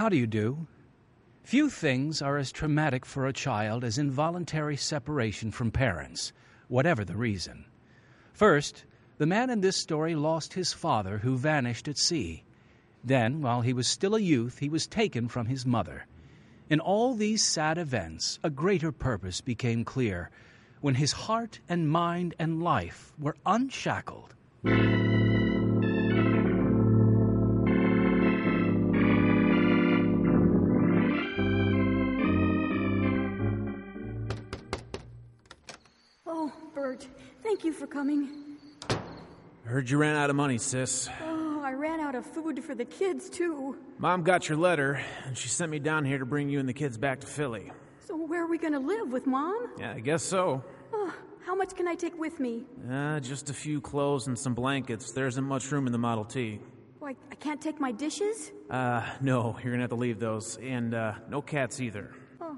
How do you do? Few things are as traumatic for a child as involuntary separation from parents, whatever the reason. First, the man in this story lost his father, who vanished at sea. Then, while he was still a youth, he was taken from his mother. In all these sad events, a greater purpose became clear, when his heart and mind and life were unshackled. Oh, Bert, thank you for coming. I heard you ran out of money, sis. Oh, I ran out of food for the kids, too. Mom got your letter, and she sent me down here to bring you and the kids back to Philly. So where are we going to live, with Mom? Yeah, I guess so. Oh, how much can I take with me? Just a few clothes and some blankets. There isn't much room in the Model T. Oh, I can't take my dishes? No, you're gonna have to leave those. And, no cats either. Oh.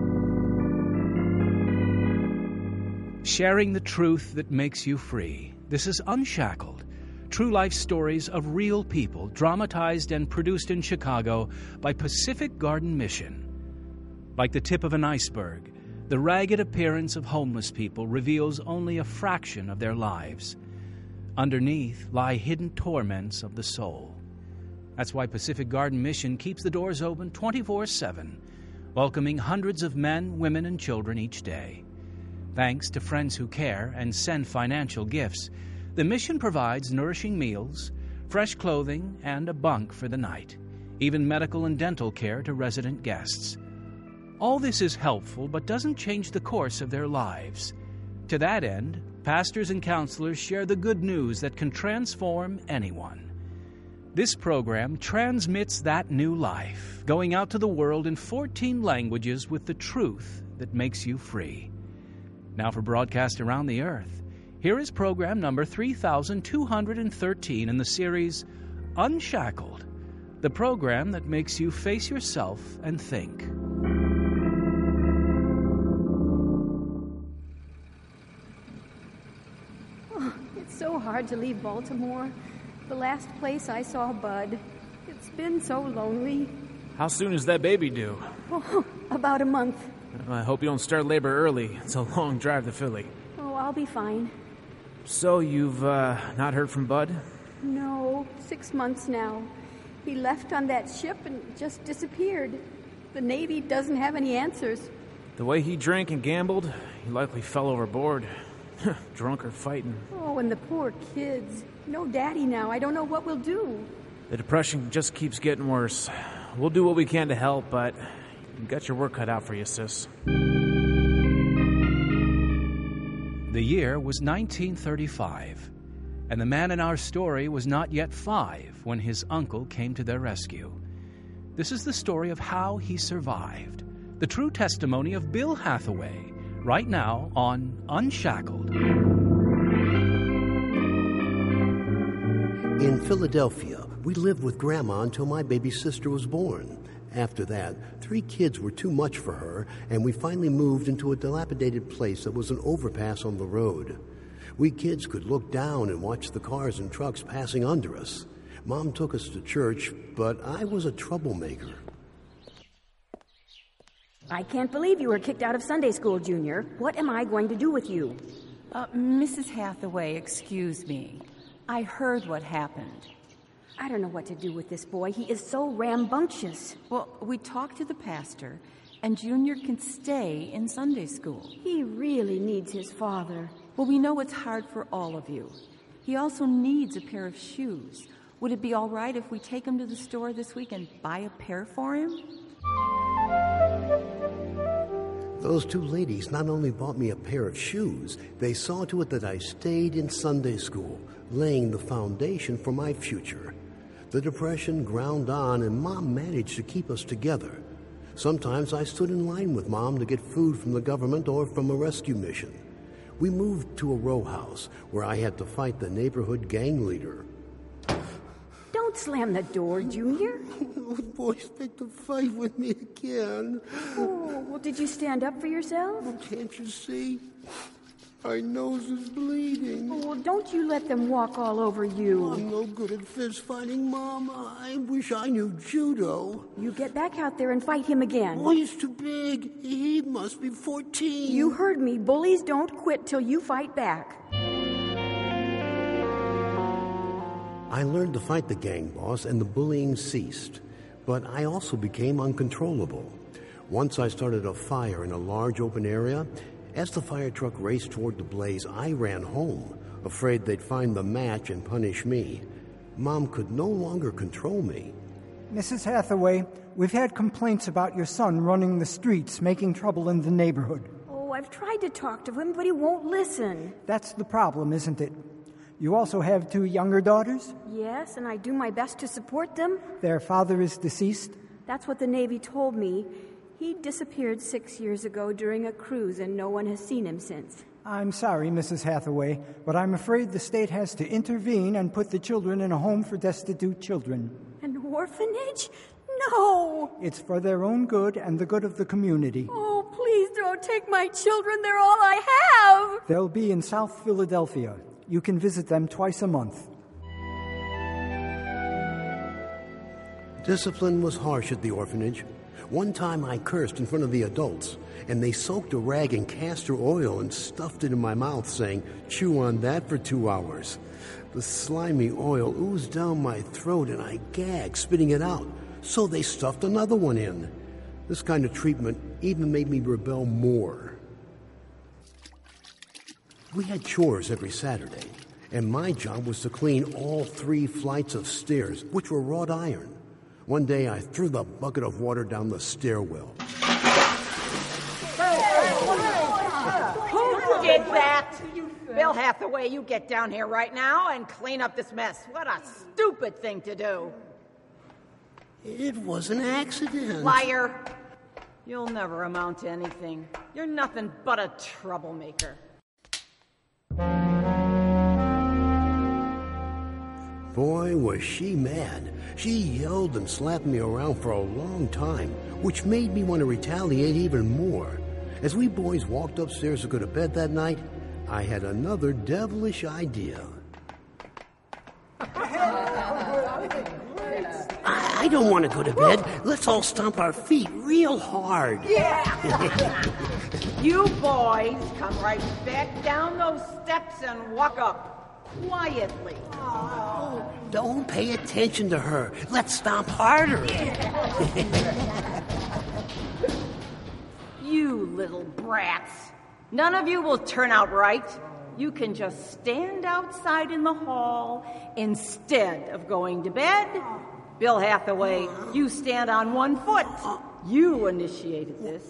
Sharing the truth that makes you free. This is Unshackled. True life stories of real people, dramatized and produced in Chicago by Pacific Garden Mission. Like the tip of an iceberg, the ragged appearance of homeless people reveals only a fraction of their lives. Underneath lie hidden torments of the soul. That's why Pacific Garden Mission keeps the doors open 24/7, welcoming hundreds of men, women, and children each day. Thanks to friends who care and send financial gifts, the mission provides nourishing meals, fresh clothing, and a bunk for the night, even medical and dental care to resident guests. All this is helpful but doesn't change the course of their lives. To that end, pastors and counselors share the good news that can transform anyone. This program transmits that new life, going out to the world in 14 languages with the truth that makes you free. Now for broadcast around the earth, here is program number 3213 in the series Unshackled, the program that makes you face yourself and think. Oh, it's so hard to leave Baltimore. The last place I saw Bud. It's been so lonely. How soon is that baby due? Oh, about a month. I hope you don't start labor early. It's a long drive to Philly. Oh, I'll be fine. So, you've, not heard from Bud? No, 6 months now. He left on that ship and just disappeared. The Navy doesn't have any answers. The way he drank and gambled, he likely fell overboard. Drunk or fighting. Oh, and the poor kids. No daddy now. I don't know what we'll do. The depression just keeps getting worse. We'll do what we can to help, but you got your work cut out for you, sis. The year was 1935, and the man in our story was not yet 5 when his uncle came to their rescue. This is the story of how he survived, the true testimony of Bill Hathaway, right now on Unshackled. In Philadelphia, we lived with Grandma until my baby sister was born. After that, 3 kids were too much for her, and we finally moved into a dilapidated place that was an overpass on the road. We kids could look down and watch the cars and trucks passing under us. Mom took us to church, but I was a troublemaker. I can't believe you were kicked out of Sunday school, Junior. What am I going to do with you? Mrs. Hathaway, excuse me. I heard what happened. I don't know what to do with this boy. He is so rambunctious. Well, we talked to the pastor, and Junior can stay in Sunday school. He really needs his father. Well, we know it's hard for all of you. He also needs a pair of shoes. Would it be all right if we take him to the store this week and buy a pair for him? Those 2 ladies not only bought me a pair of shoes, they saw to it that I stayed in Sunday school, laying the foundation for my future. The depression ground on, and Mom managed to keep us together. Sometimes I stood in line with Mom to get food from the government or from a rescue mission. We moved to a row house where I had to fight the neighborhood gang leader. Don't slam the door, Junior. Those boys picked a fight with me again. Oh, well, did you stand up for yourself? Can't you see? My nose is bleeding. Oh, well, don't you let them walk all over you. I'm no good at fist fighting, Mom. I wish I knew judo. You get back out there and fight him again. Oh, he's too big. He must be 14. You heard me. Bullies don't quit till you fight back. I learned to fight the gang boss, and the bullying ceased. But I also became uncontrollable. Once I started a fire in a large open area. As the fire truck raced toward the blaze, I ran home, afraid they'd find the match and punish me. Mom could no longer control me. Mrs. Hathaway, we've had complaints about your son running the streets, making trouble in the neighborhood. Oh, I've tried to talk to him, but he won't listen. That's the problem, isn't it? You also have 2 younger daughters? Yes, and I do my best to support them. Their father is deceased? That's what the Navy told me. He disappeared 6 years ago during a cruise, and no one has seen him since. I'm sorry, Mrs. Hathaway, but I'm afraid the state has to intervene and put the children in a home for destitute children. An orphanage? No! It's for their own good and the good of the community. Oh, please don't take my children. They're all I have. They'll be in South Philadelphia. You can visit them twice a month. Discipline was harsh at the orphanage. One time I cursed in front of the adults, and they soaked a rag in castor oil and stuffed it in my mouth, saying, "Chew on that for 2 hours." The slimy oil oozed down my throat, and I gagged, spitting it out. So they stuffed another one in. This kind of treatment even made me rebel more. We had chores every Saturday, and my job was to clean all 3 flights of stairs, which were wrought iron. One day, I threw the bucket of water down the stairwell. Who did that? Bill Hathaway, you get down here right now and clean up this mess. What a stupid thing to do. It was an accident. Liar. You'll never amount to anything. You're nothing but a troublemaker. Boy, was she mad. She yelled and slapped me around for a long time, which made me want to retaliate even more. As we boys walked upstairs to go to bed that night, I had another devilish idea. I don't want to go to bed. Let's all stomp our feet real hard. Yeah! You boys come right back down those steps and walk up. Quietly. Oh, don't pay attention to her. Let's stomp harder. You little brats. None of you will turn out right. You can just stand outside in the hall instead of going to bed. Bill Hathaway, you stand on 1 foot. You initiated this.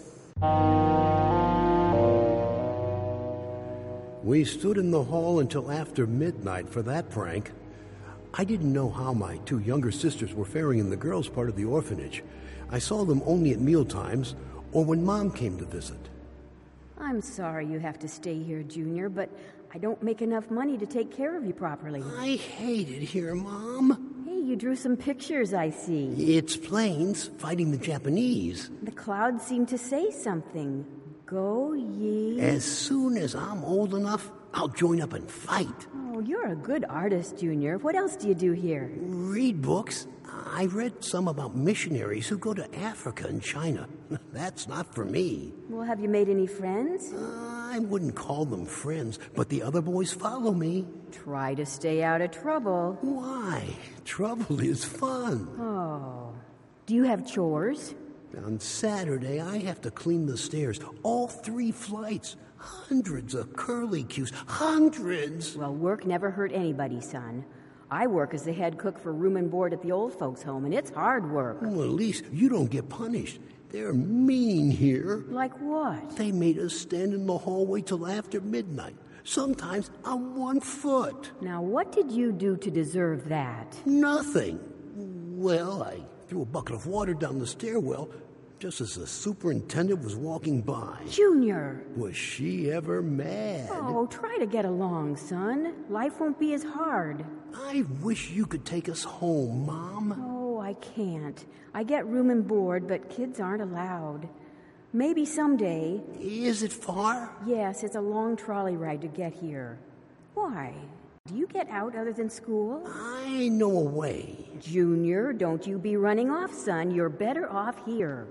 We stood in the hall until after midnight for that prank. I didn't know how my 2 younger sisters were faring in the girls' part of the orphanage. I saw them only at mealtimes or when Mom came to visit. I'm sorry you have to stay here, Junior, but I don't make enough money to take care of you properly. I hate it here, Mom. Hey, you drew some pictures, I see. It's planes fighting the Japanese. The clouds seem to say something. Go ye. As soon as I'm old enough, I'll join up and fight. Oh, you're a good artist, Junior. What else do you do here? Read books. I read some about missionaries who go to Africa and China. That's not for me. Well, have you made any friends? I wouldn't call them friends, but the other boys follow me. Try to stay out of trouble. Why? Trouble is fun. Oh. Do you have chores? On Saturday, I have to clean the stairs, all 3 flights. Hundreds of curlicues, hundreds. Well, work never hurt anybody, son. I work as the head cook for room and board at the old folks' home, and it's hard work. Well, at least you don't get punished. They're mean here. Like what? They made us stand in the hallway till after midnight, sometimes on 1 foot. Now, what did you do to deserve that? Nothing. Well, I threw a bucket of water down the stairwell just as the superintendent was walking by. Junior! Was she ever mad? Oh, try to get along, son. Life won't be as hard. I wish you could take us home, Mom. Oh, I can't. I get room and board, but kids aren't allowed. Maybe someday. Is it far? Yes, it's a long trolley ride to get here. Why? Do you get out other than school? I know a way. Junior, don't you be running off, son. You're better off here.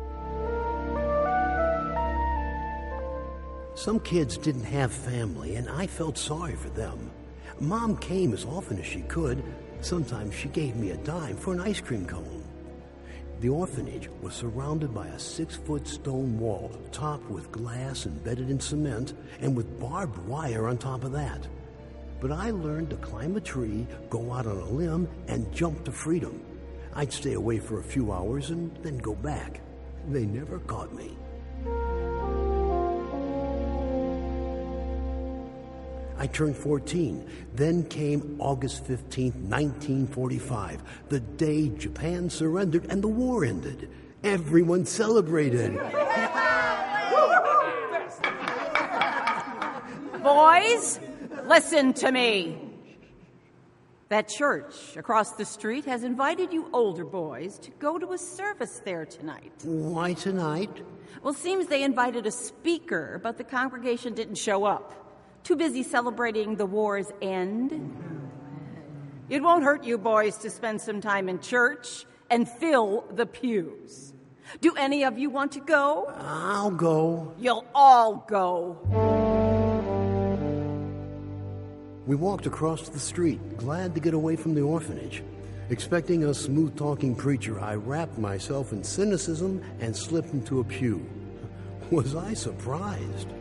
Some kids didn't have family, and I felt sorry for them. Mom came as often as she could. Sometimes she gave me a dime for an ice cream cone. The orphanage was surrounded by a 6-foot stone wall, topped with glass embedded in cement, and with barbed wire on top of that. But I learned to climb a tree, go out on a limb, and jump to freedom. I'd stay away for a few hours and then go back. They never caught me. I turned 14. Then came August 15th, 1945, the day Japan surrendered and the war ended. Everyone celebrated. Boys, listen to me. That church across the street has invited you older boys to go to a service there tonight. Why tonight? Well, seems they invited a speaker, but the congregation didn't show up. Too busy celebrating the war's end. It won't hurt you boys to spend some time in church and fill the pews. Do any of you want to go? I'll go. You'll all go. We walked across the street, glad to get away from the orphanage. Expecting a smooth-talking preacher, I wrapped myself in cynicism and slipped into a pew. Was I surprised?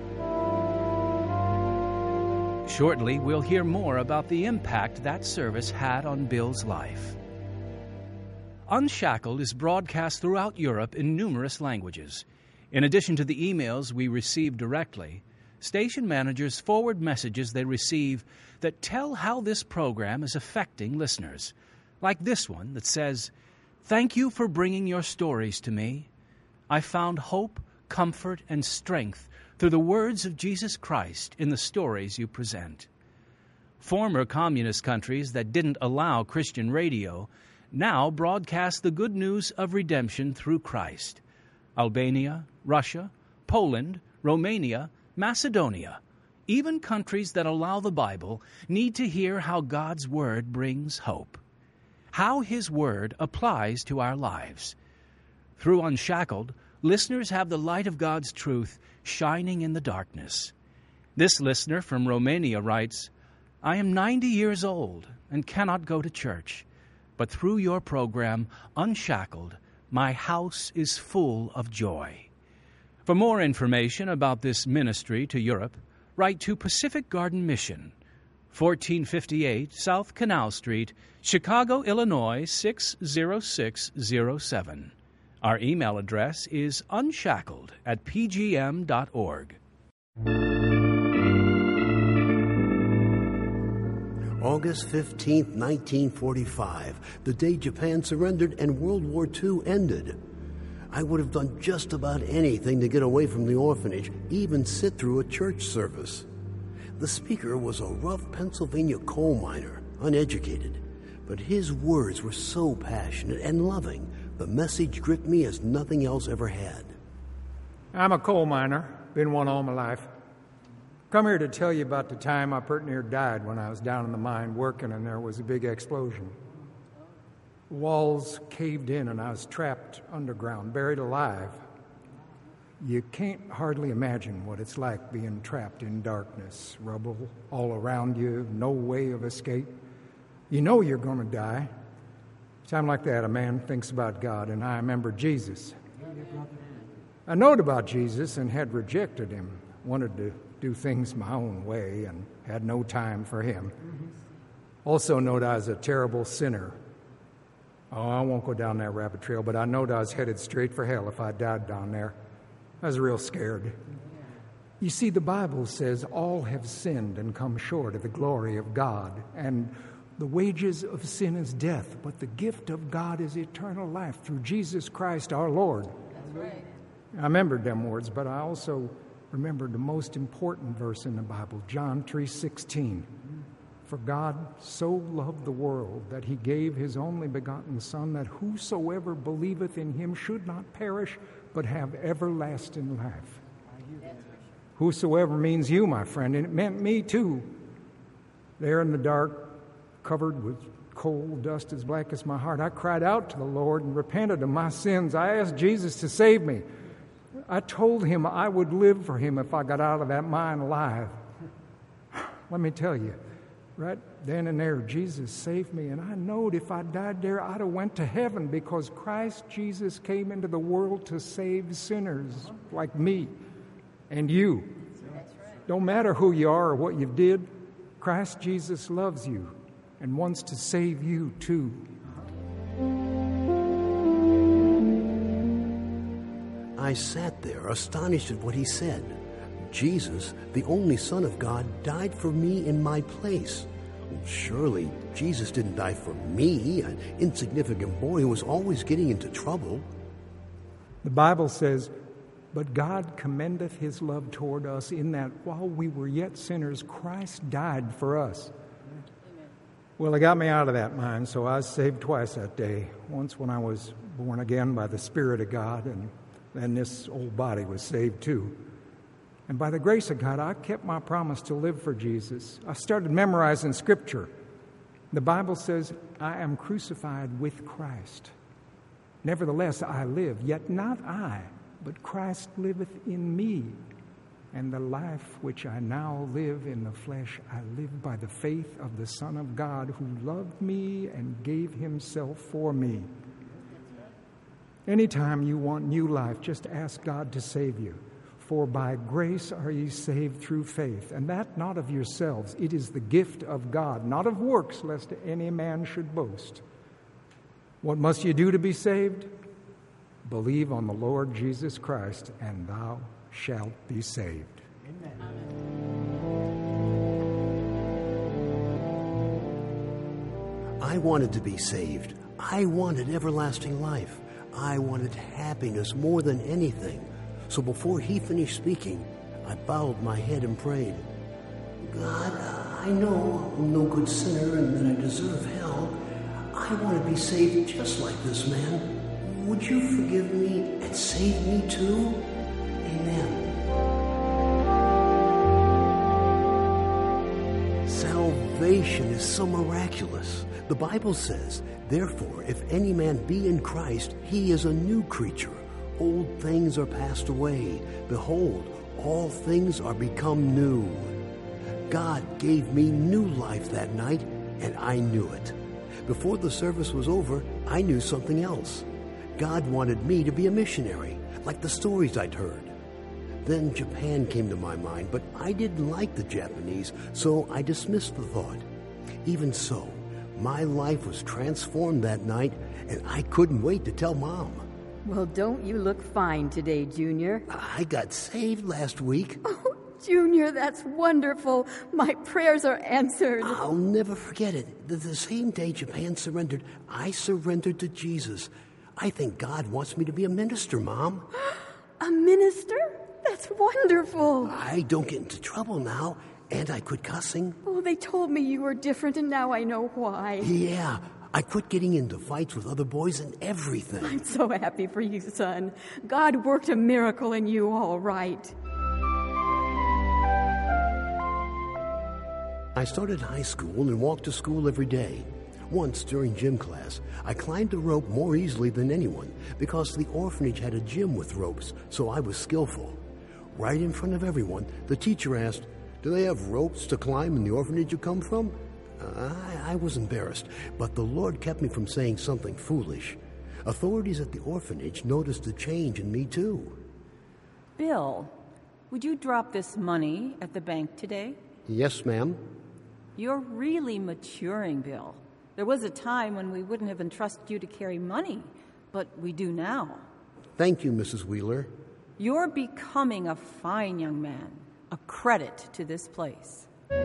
Shortly, we'll hear more about the impact that service had on Bill's life. Unshackled is broadcast throughout Europe in numerous languages. In addition to the emails we receive directly, station managers forward messages they receive that tell how this program is affecting listeners, like this one that says, "Thank you for bringing your stories to me. I found hope, comfort, and strength through the words of Jesus Christ in the stories you present." Former communist countries that didn't allow Christian radio now broadcast the good news of redemption through Christ. Albania, Russia, Poland, Romania, Macedonia, even countries that allow the Bible need to hear how God's Word brings hope, how His Word applies to our lives. Through Unshackled, listeners have the light of God's truth shining in the darkness. This listener from Romania writes, "I am 90 years old and cannot go to church, but through your program, Unshackled, my house is full of joy." For more information about this ministry to Europe, write to Pacific Garden Mission, 1458 South Canal Street, Chicago, Illinois 60607. Our email address is unshackled@pgm.org. August 15th, 1945, the day Japan surrendered and World War II ended. I would have done just about anything to get away from the orphanage, even sit through a church service. The speaker was a rough Pennsylvania coal miner, uneducated, but his words were so passionate and loving, the message gripped me as nothing else ever had. I'm a coal miner, been one all my life. Come here to tell you about the time I pretty near died when I was down in the mine working and there was a big explosion. Walls caved in and I was trapped underground, buried alive. You can't hardly imagine what it's like being trapped in darkness, rubble all around you, no way of escape. You know you're going to die. Time like that, a man thinks about God, and I remember Jesus. I knowed about Jesus and had rejected him, wanted to do things my own way and had no time for him. Also knowed I was a terrible sinner. Oh, I won't go down that rabbit trail, but I knowed I was headed straight for hell if I died down there. I was real scared. You see, the Bible says all have sinned and come short of the glory of God, and the wages of sin is death, but the gift of God is eternal life through Jesus Christ our Lord. That's right. I remembered them words, but I also remembered the most important verse in the Bible, John 3:16. For God so loved the world that he gave his only begotten Son, that whosoever believeth in him should not perish, but have everlasting life. Whosoever means you, my friend, and it meant me too. There in the dark, covered with coal dust as black as my heart, I cried out to the Lord and repented of my sins. I asked Jesus to save me. I told him I would live for him if I got out of that mine alive. Let me tell you, right then and there, Jesus saved me, and I knowed if I died there, I'd have went to heaven, because Christ Jesus came into the world to save sinners like me and you. Don't matter who you are or what you did, Christ Jesus loves you and wants to save you too. I sat there, astonished at what he said. Jesus, the only Son of God, died for me in my place. Well, surely Jesus didn't die for me, an insignificant boy who was always getting into trouble. The Bible says, "But God commendeth his love toward us, in that while we were yet sinners, Christ died for us." Well, it got me out of that mine, so I was saved twice that day. Once when I was born again by the Spirit of God, and then this old body was saved too. And by the grace of God, I kept my promise to live for Jesus. I started memorizing Scripture. The Bible says, "I am crucified with Christ. Nevertheless, I live, yet not I, but Christ liveth in me. And the life which I now live in the flesh, I live by the faith of the Son of God, who loved me and gave himself for me." Anytime you want new life, just ask God to save you. For by grace are ye saved through faith, and that not of yourselves. It is the gift of God, not of works, lest any man should boast. What must you do to be saved? Believe on the Lord Jesus Christ, and thou shalt be saved. I wanted to be saved. I wanted everlasting life. I wanted happiness more than anything. So before he finished speaking, I bowed my head and prayed, "God, I know I'm no good sinner and that I deserve hell. I want to be saved just like this man. Would you forgive me and save me too? Amen." Salvation is so miraculous. The Bible says, "Therefore, if any man be in Christ, he is a new creature. Old things are passed away. Behold, all things are become new." God gave me new life that night, and I knew it. Before the service was over, I knew something else. God wanted me to be a missionary, like the stories I'd heard. Then Japan came to my mind, but I didn't like the Japanese, so I dismissed the thought. Even so, my life was transformed that night, and I couldn't wait to tell Mom. Well, don't you look fine today, Junior? I got saved last week. Oh, Junior, that's wonderful. My prayers are answered. I'll never forget it. The same day Japan surrendered, I surrendered to Jesus. I think God wants me to be a minister, Mom. A minister? That's wonderful. I don't get into trouble now, and I quit cussing. Oh, they told me you were different, and now I know why. Yeah, I quit getting into fights with other boys and everything. I'm so happy for you, son. God worked a miracle in you, all right. I started high school and walked to school every day. Once, during gym class, I climbed a rope more easily than anyone because the orphanage had a gym with ropes, so I was skillful. Right in front of everyone, the teacher asked, "Do they have ropes to climb in the orphanage you come from?" I was embarrassed, but the Lord kept me from saying something foolish. Authorities at the orphanage noticed a change in me, too. Bill, would you drop this money at the bank today? Yes, ma'am. You're really maturing, Bill. There was a time when we wouldn't have entrusted you to carry money, but we do now. Thank you, Mrs. Wheeler. You're becoming a fine young man, a credit to this place.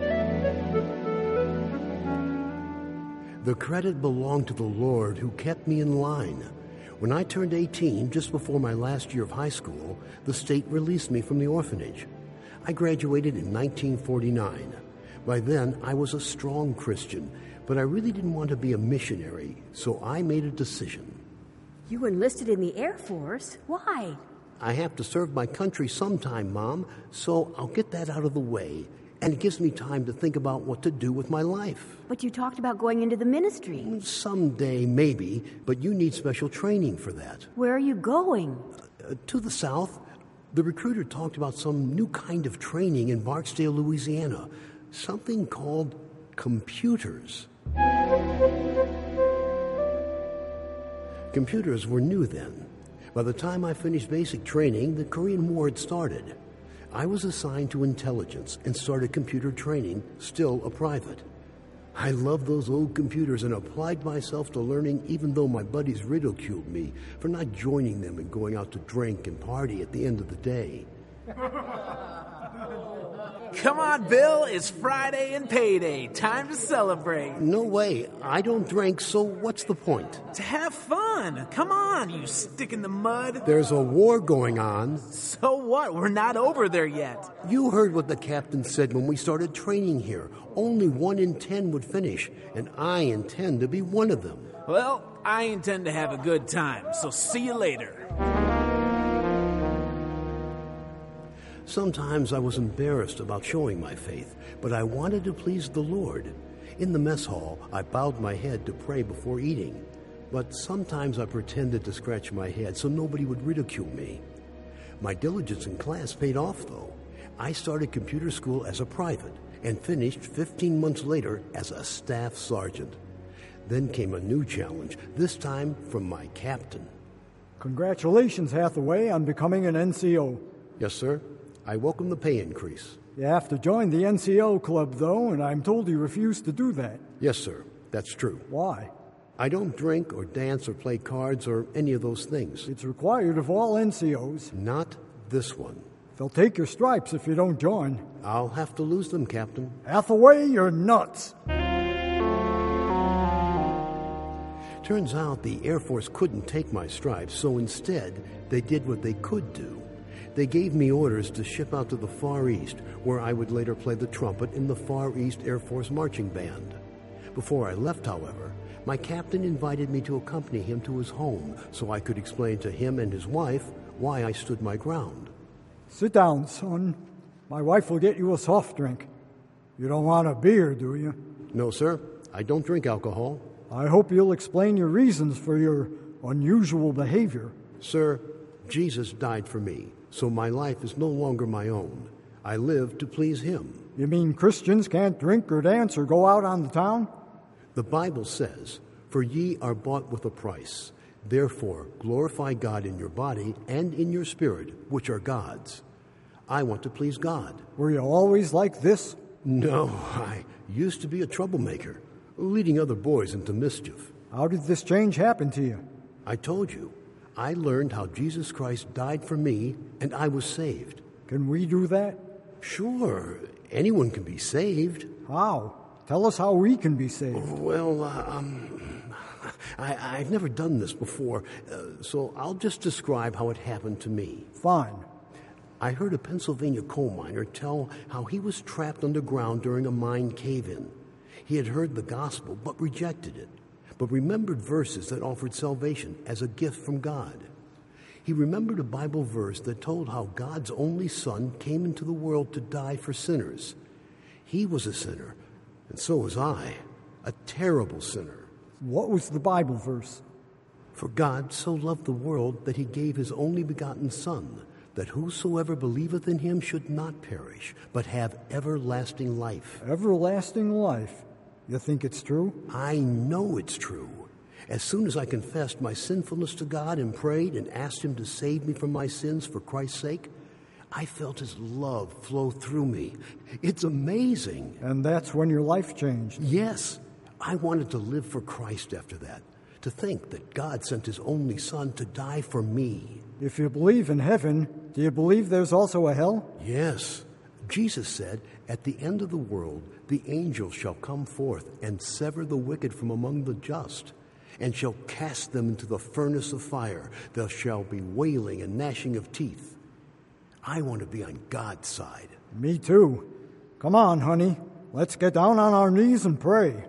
The credit belonged to the Lord who kept me in line. When I turned 18, just before my last year of high school, the state released me from the orphanage. I graduated in 1949. By then, I was a strong Christian, but I really didn't want to be a missionary, so I made a decision. You enlisted in the Air Force? Why? I have to serve my country sometime, Mom, so I'll get that out of the way. And it gives me time to think about what to do with my life. But you talked about going into the ministry. Someday, maybe, but you need special training for that. Where are you going? To the south. The recruiter talked about some new kind of training in Barksdale, Louisiana. Something called computers. Computers were new then. By the time I finished basic training, the Korean War had started. I was assigned to intelligence and started computer training, still a private. I loved those old computers and applied myself to learning even though my buddies ridiculed me for not joining them and going out to drink and party at the end of the day. Come on, Bill. It's Friday and payday. Time to celebrate. No way. I don't drink, so what's the point? To have fun. Come on, you stick in the mud. There's a war going on. So what? We're not over there yet. You heard what the captain said when we started training here. Only 1 in 10 would finish, and I intend to be one of them. Well, I intend to have a good time, so see you later. Sometimes I was embarrassed about showing my faith, but I wanted to please the Lord. In the mess hall, I bowed my head to pray before eating, but sometimes I pretended to scratch my head so nobody would ridicule me. My diligence in class paid off, though. I started computer school as a private and finished 15 months later as a staff sergeant. Then came a new challenge, this time from my captain. Congratulations, Hathaway, on becoming an NCO. Yes, sir. I welcome the pay increase. You have to join the NCO club, though, and I'm told you refused to do that. Yes, sir. That's true. Why? I don't drink or dance or play cards or any of those things. It's required of all NCOs. Not this one. They'll take your stripes if you don't join. I'll have to lose them, Captain. Hathaway, you're nuts. Turns out the Air Force couldn't take my stripes, so instead they did what they could do. They gave me orders to ship out to the Far East, where I would later play the trumpet in the Far East Air Force Marching Band. Before I left, however, my captain invited me to accompany him to his home so I could explain to him and his wife why I stood my ground. Sit down, son. My wife will get you a soft drink. You don't want a beer, do you? No, sir. I don't drink alcohol. I hope you'll explain your reasons for your unusual behavior. Sir, Jesus died for me, so my life is no longer my own. I live to please him. You mean Christians can't drink or dance or go out on the town? The Bible says, "For ye are bought with a price. Therefore, glorify God in your body and in your spirit, which are God's." I want to please God. Were you always like this? No, I used to be a troublemaker, leading other boys into mischief. How did this change happen to you? I told you. I learned how Jesus Christ died for me, and I was saved. Can we do that? Sure. Anyone can be saved. How? Tell us how we can be saved. Well, I've never done this before, so I'll just describe how it happened to me. Fine. I heard a Pennsylvania coal miner tell how he was trapped underground during a mine cave-in. He had heard the gospel but rejected it, but remembered verses that offered salvation as a gift from God. He remembered a Bible verse that told how God's only Son came into the world to die for sinners. He was a sinner, and so was I, a terrible sinner. What was the Bible verse? For God so loved the world that he gave his only begotten Son, that whosoever believeth in him should not perish, but have everlasting life. Everlasting life? You think it's true? I know it's true. As soon as I confessed my sinfulness to God and prayed and asked him to save me from my sins for Christ's sake, I felt his love flow through me. It's amazing. And that's when your life changed? Yes. I wanted to live for Christ after that, to think that God sent his only Son to die for me. If you believe in heaven, do you believe there's also a hell? Yes. Jesus said, "At the end of the world, the angels shall come forth and sever the wicked from among the just, and shall cast them into the furnace of fire. There shall be wailing and gnashing of teeth." I want to be on God's side. Me too. Come on, honey. Let's get down on our knees and pray.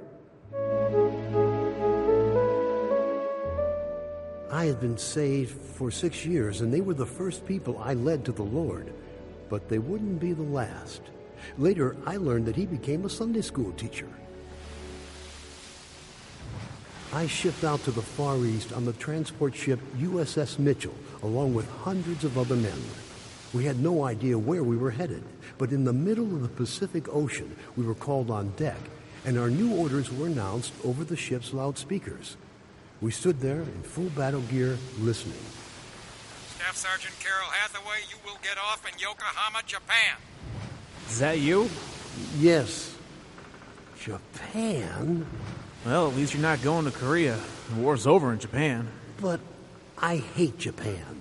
I had been saved for 6 years, and they were the first people I led to the Lord. But they wouldn't be the last. Later, I learned that he became a Sunday school teacher. I shipped out to the Far East on the transport ship USS Mitchell, along with hundreds of other men. We had no idea where we were headed, but in the middle of the Pacific Ocean, we were called on deck, and our new orders were announced over the ship's loudspeakers. We stood there in full battle gear, listening. Staff Sergeant Carol Hathaway, you will get off in Yokohama, Japan. Is that you? Yes. Japan? Well, at least you're not going to Korea. The war's over in Japan. But I hate Japan.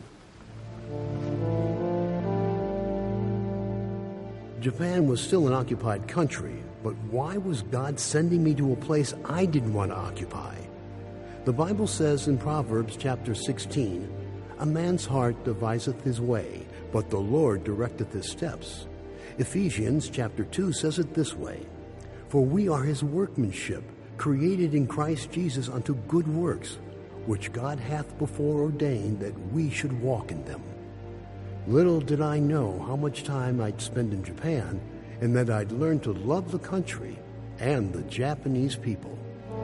Japan was still an occupied country, but why was God sending me to a place I didn't want to occupy? The Bible says in Proverbs chapter 16, "A man's heart deviseth his way, but the Lord directeth his steps." Ephesians chapter 2 says it this way, "For we are his workmanship, created in Christ Jesus unto good works, which God hath before ordained that we should walk in them." Little did I know how much time I'd spend in Japan, and that I'd learn to love the country and the Japanese people.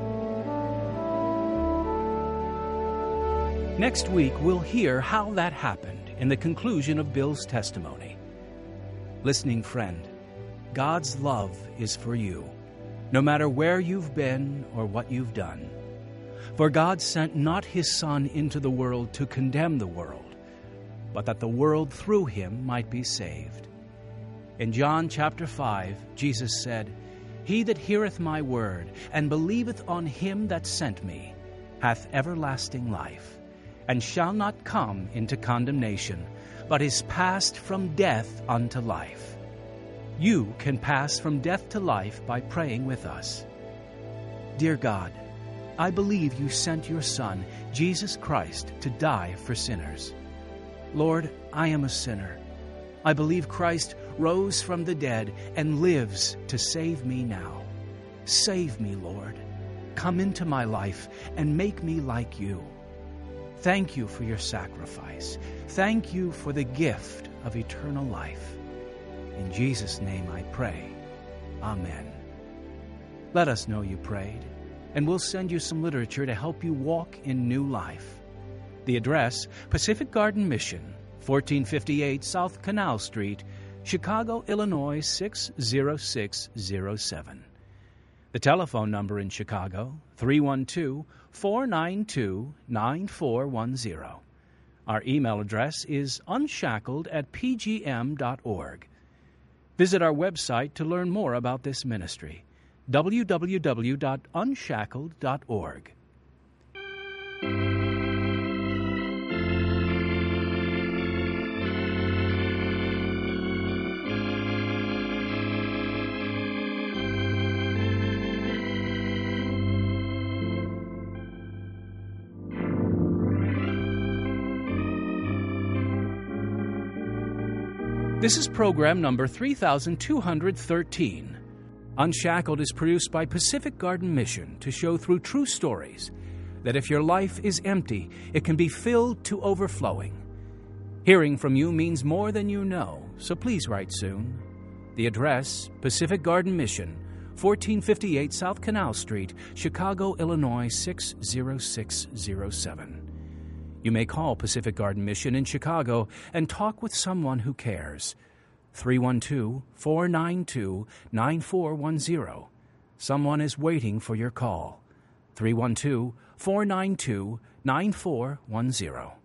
Next week, we'll hear how that happened in the conclusion of Bill's testimony. Listening friend, God's love is for you, no matter where you've been or what you've done. For God sent not his Son into the world to condemn the world, but that the world through him might be saved. In John chapter 5, Jesus said, "He that heareth my word, and believeth on him that sent me, hath everlasting life, and shall not come into condemnation, but is passed from death unto life." You can pass from death to life by praying with us. Dear God, I believe you sent your Son, Jesus Christ, to die for sinners. Lord, I am a sinner. I believe Christ rose from the dead and lives to save me now. Save me, Lord. Come into my life and make me like you. Thank you for your sacrifice. Thank you for the gift of eternal life. In Jesus' name I pray. Amen. Let us know you prayed, and we'll send you some literature to help you walk in new life. The address, Pacific Garden Mission, 1458 South Canal Street, Chicago, Illinois 60607. The telephone number in Chicago, 312-492-9410. Our email address is unshackled@pgm.org. Visit our website to learn more about this ministry, www.unshackled.org. This is program number 3213. Unshackled is produced by Pacific Garden Mission to show through true stories that if your life is empty, it can be filled to overflowing. Hearing from you means more than you know, so please write soon. The address, Pacific Garden Mission, 1458 South Canal Street, Chicago, Illinois 60607. You may call Pacific Garden Mission in Chicago and talk with someone who cares. 312-492-9410. Someone is waiting for your call. 312-492-9410.